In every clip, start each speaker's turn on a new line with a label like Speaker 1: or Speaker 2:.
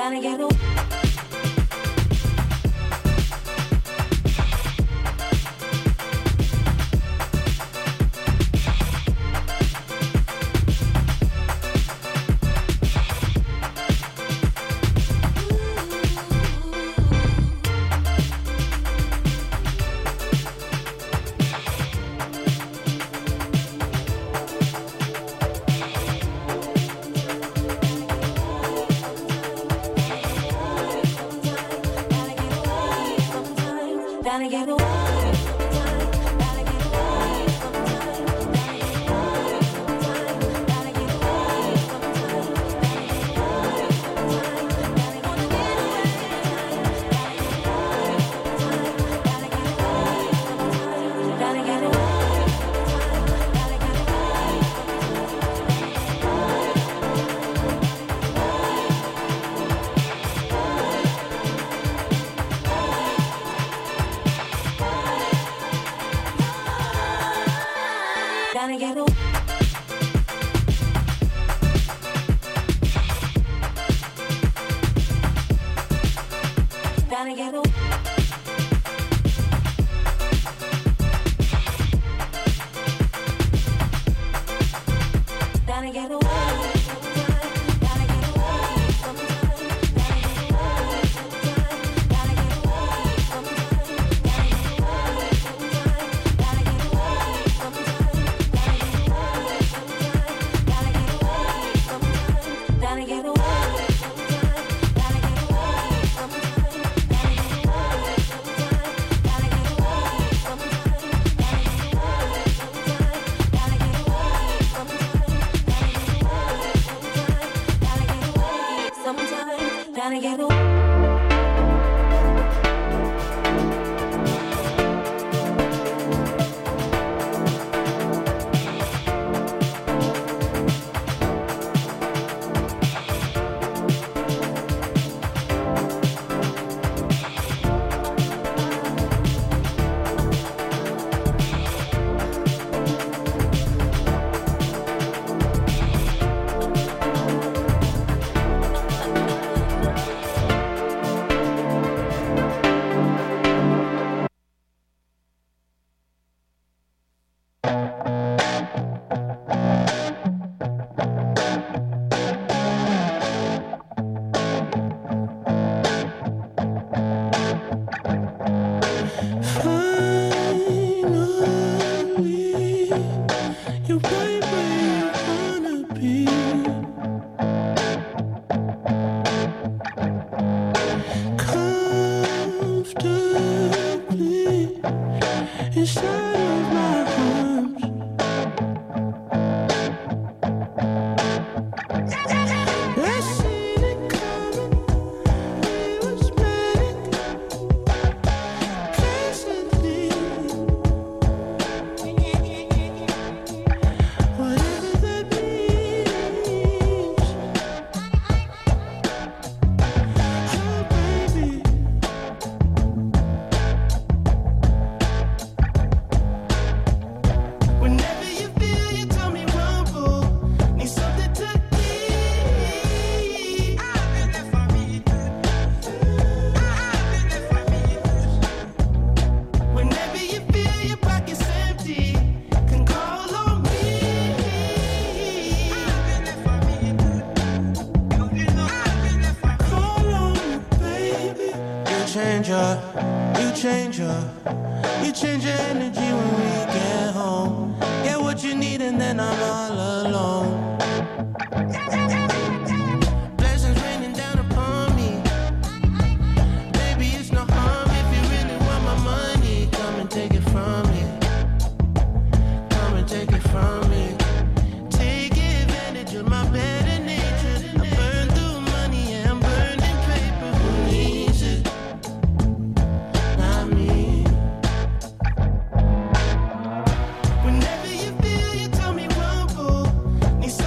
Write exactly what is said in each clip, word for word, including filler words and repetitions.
Speaker 1: Gotta get away. Gotta get away. Gotta get away. Gotta get away. Gotta get away. Gotta get away.
Speaker 2: You change your, you change your energy when we get home. Get what you need and then I'm all alone. Blessings raining down upon me. Baby, it's no harm if you really want my money. Come and take it from me. Come and take it from me. Take advantage of my better nature. I burn through money and I'm burning paper. Who needs it? Not me. Whenever you feel you tell me rumble. Need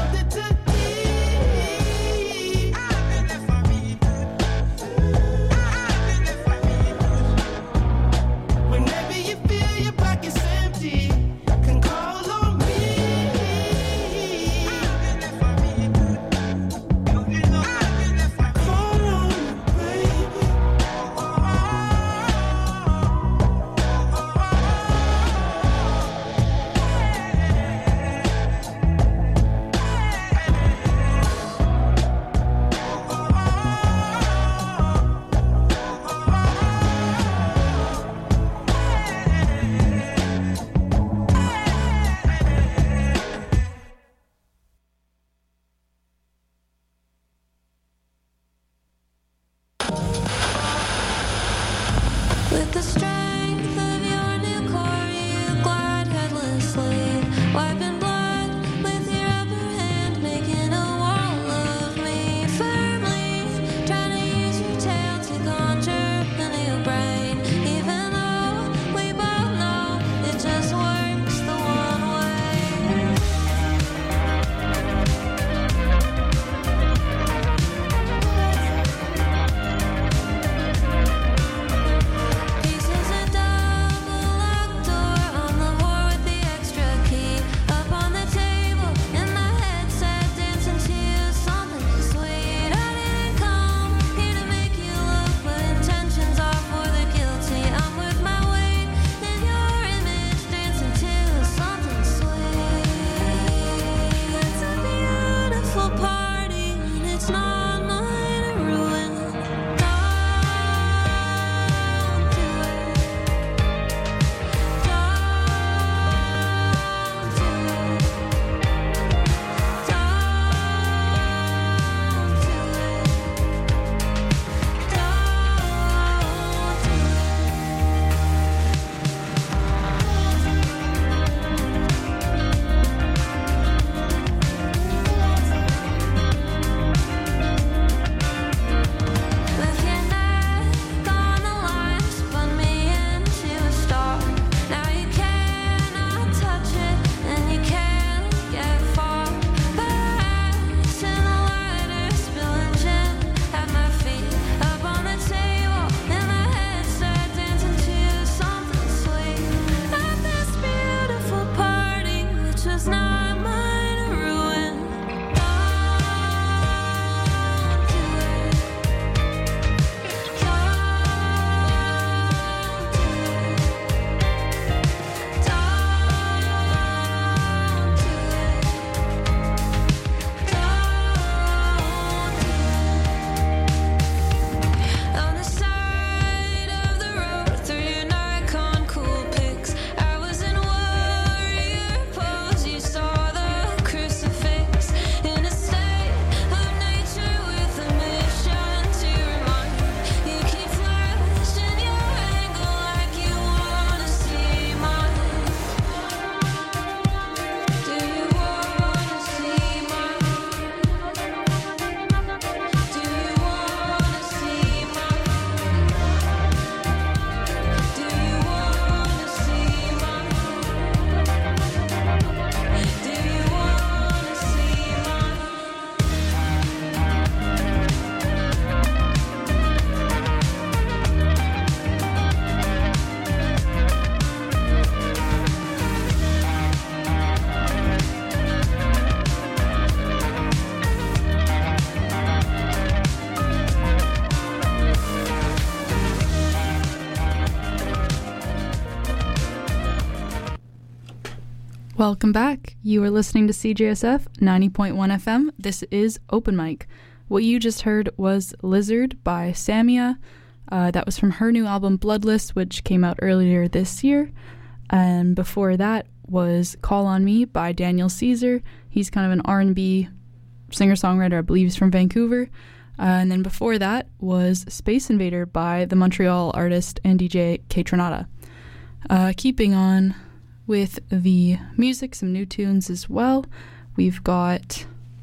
Speaker 3: Welcome back. You are listening to C J S F ninety point one F M. This is Open Mic. What you just heard was Lizard by Samia. Uh, that was from her new album Bloodless, which came out earlier this year. And before that was Call on Me by Daniel Caesar. He's kind of an R and B singer-songwriter, I believe he's from Vancouver. Uh, and then before that was Space Invader by the Montreal artist and D J Kaytranada. Uh, keeping on with the music, some new tunes as well. We've got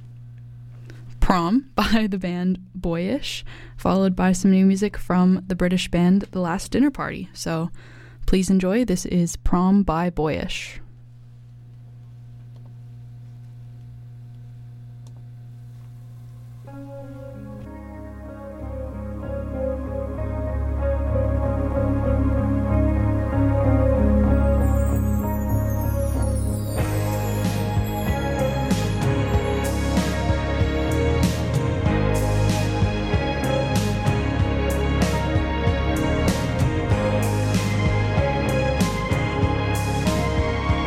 Speaker 3: Prom by the band Boyish, followed by some new music from the British band The Last Dinner Party. So please enjoy. This is Prom by Boyish.
Speaker 2: Thank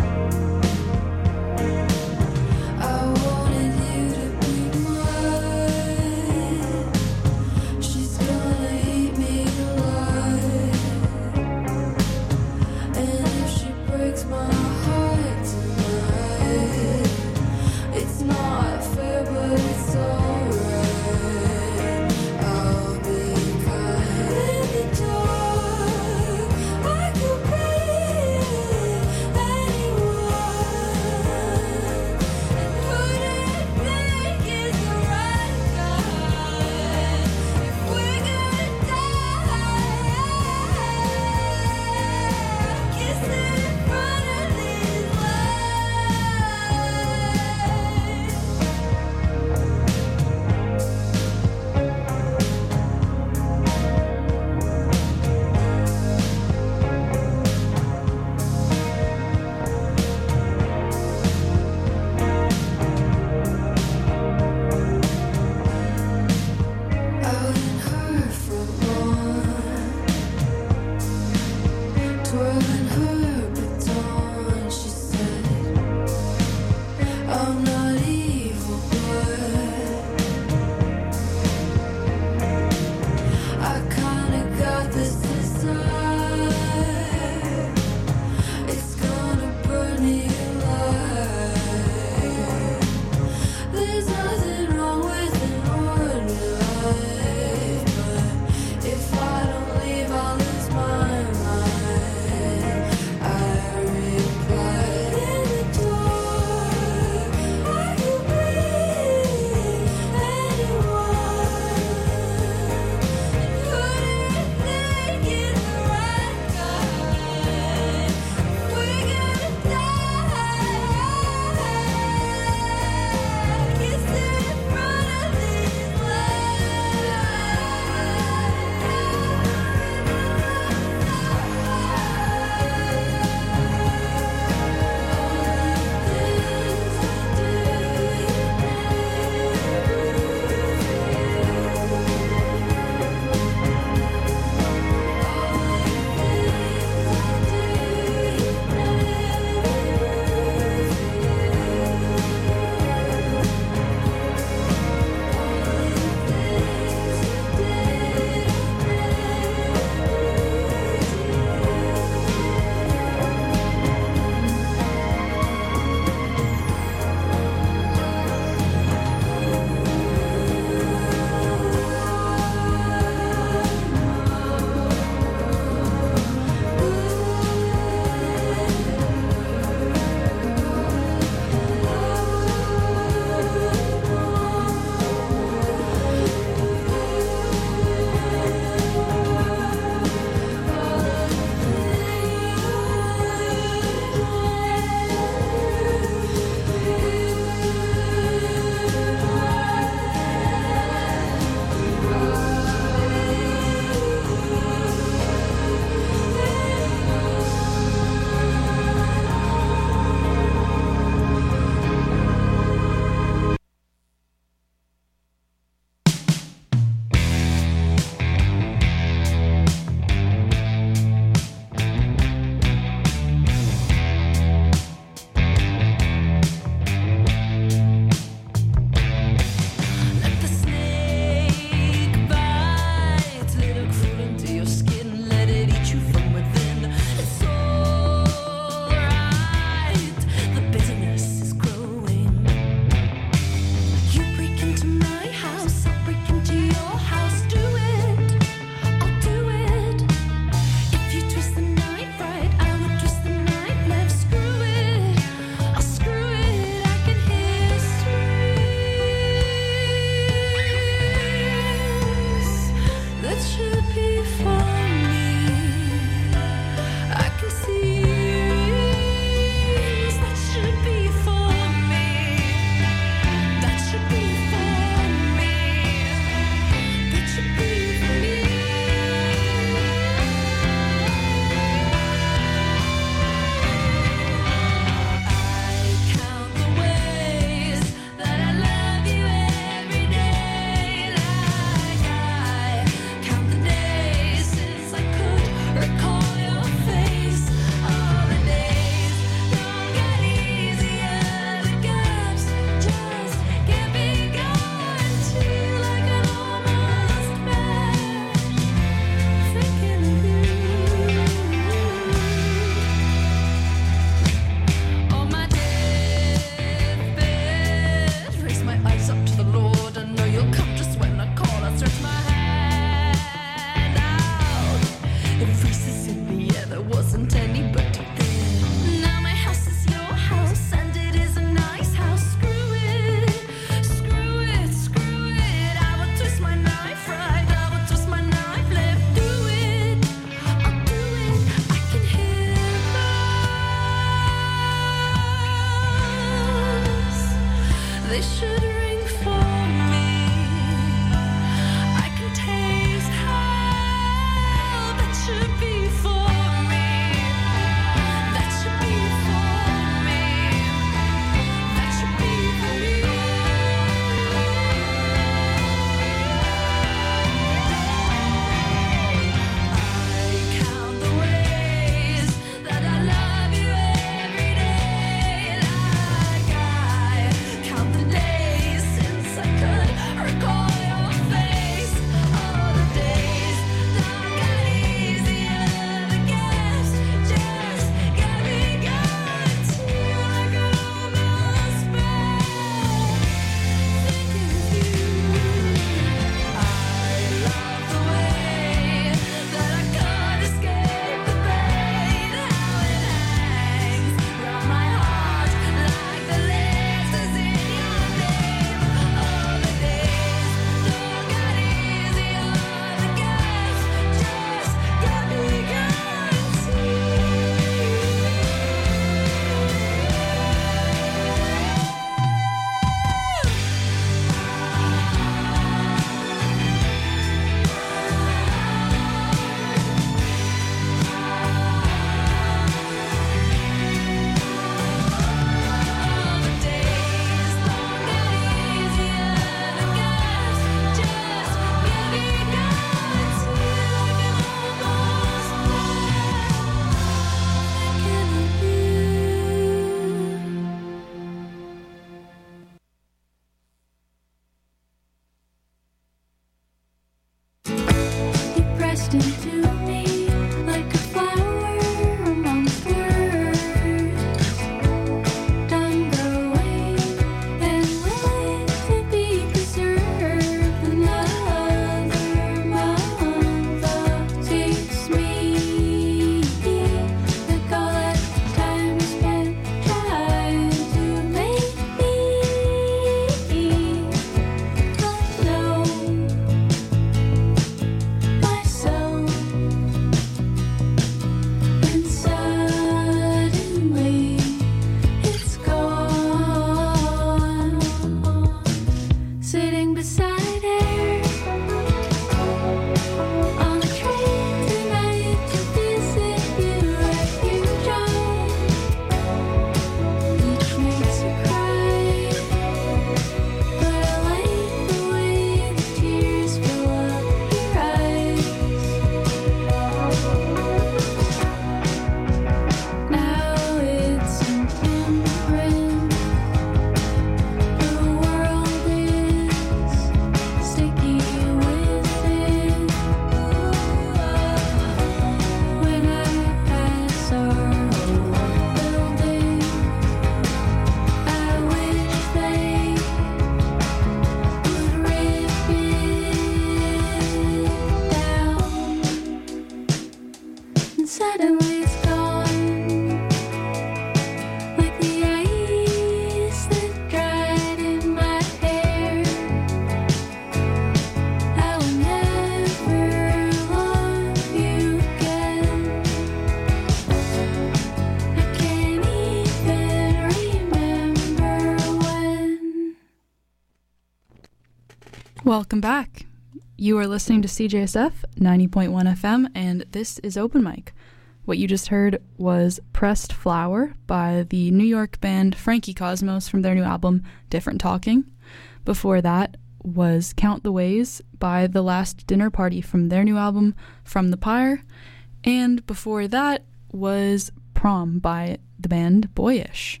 Speaker 3: Welcome back. You are listening to C J S F ninety point one F M, and this is Open Mic. What you just heard was Pressed Flower by the New York band Frankie Cosmos from their new album Different Talking. Before that was Count the Ways by The Last Dinner Party from their new album From the Pyre. And before that was Prom by the band Boyish.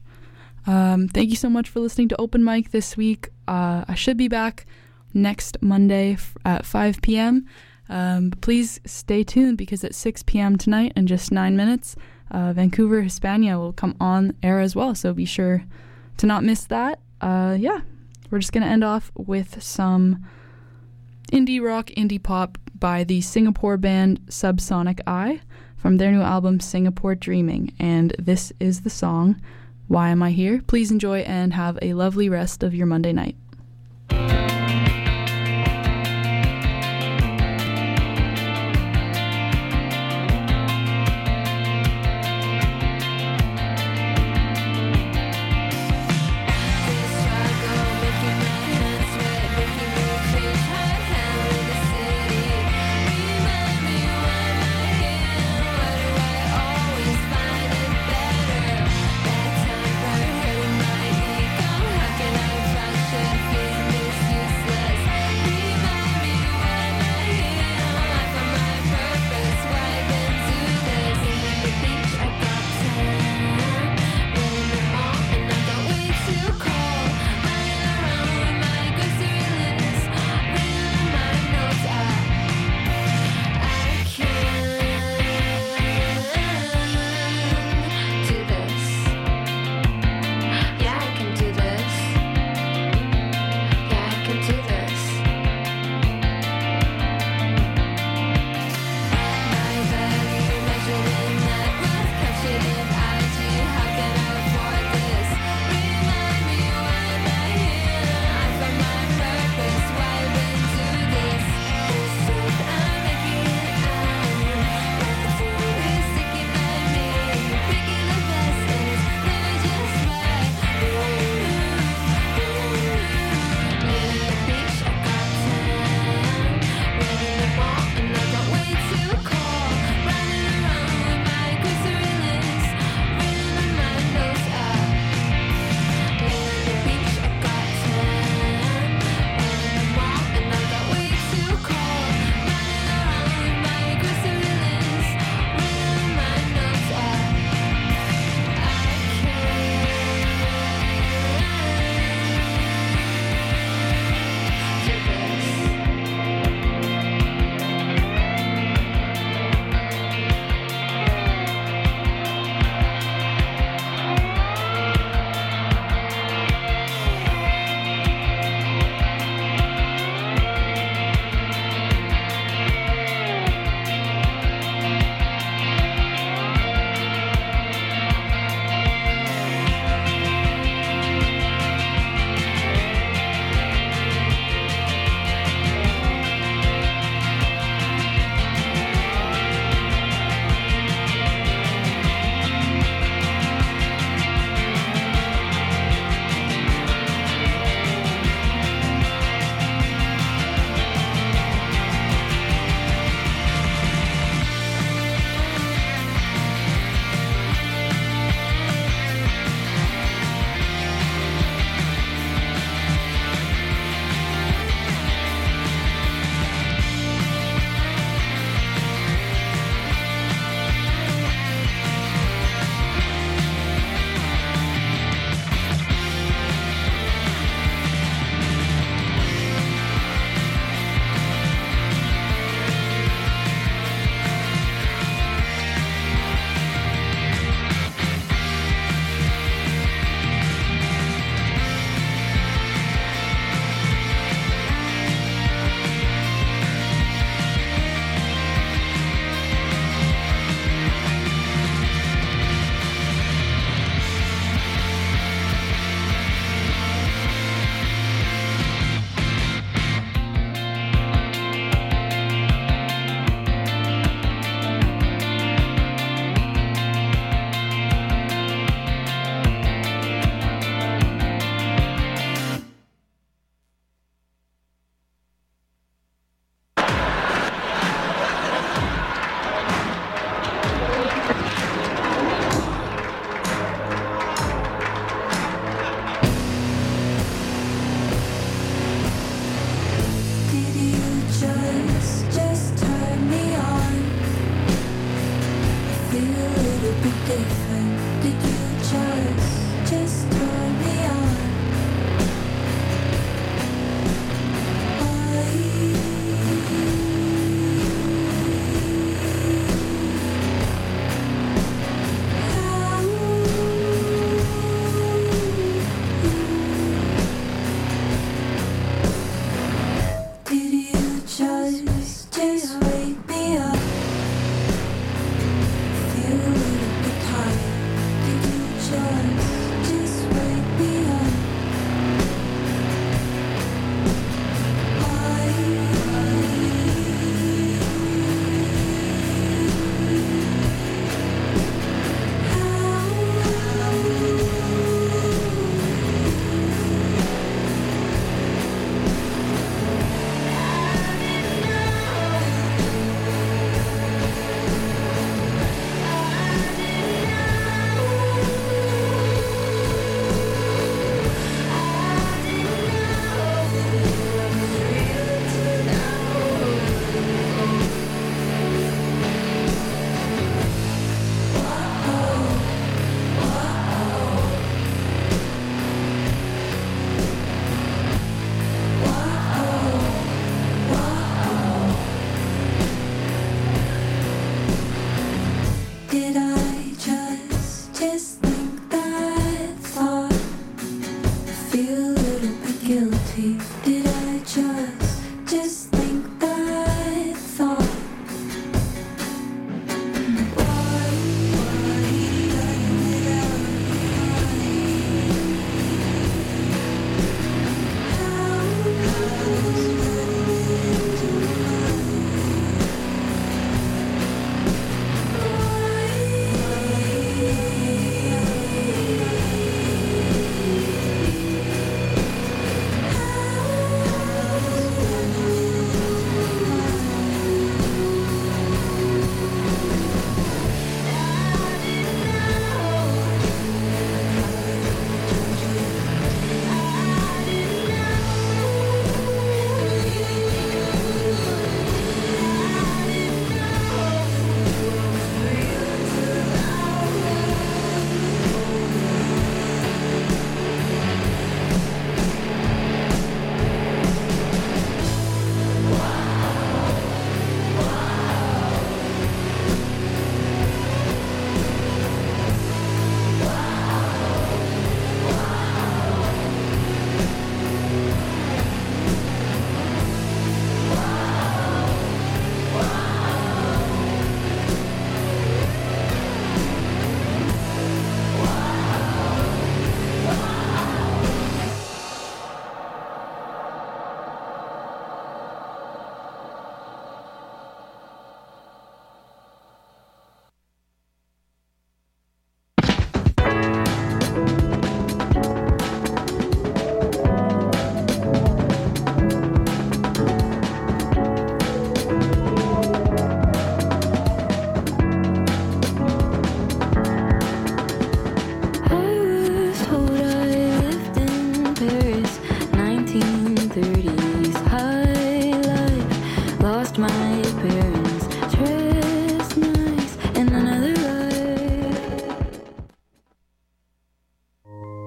Speaker 3: Um, thank you so much for listening to Open Mic this week. Uh, I should be back next Monday f- at five p.m. Um, but please stay tuned because at six p.m. tonight in just nine minutes, uh, Vancouver Hispania will come on air as well. So be sure to not miss that. Uh, yeah, we're just going to end off with some indie rock, indie pop by the Singapore band Subsonic Eye from their new album Singapore Dreaming. And this is the song, Why Am I Here? Please enjoy and have a lovely rest of your Monday night.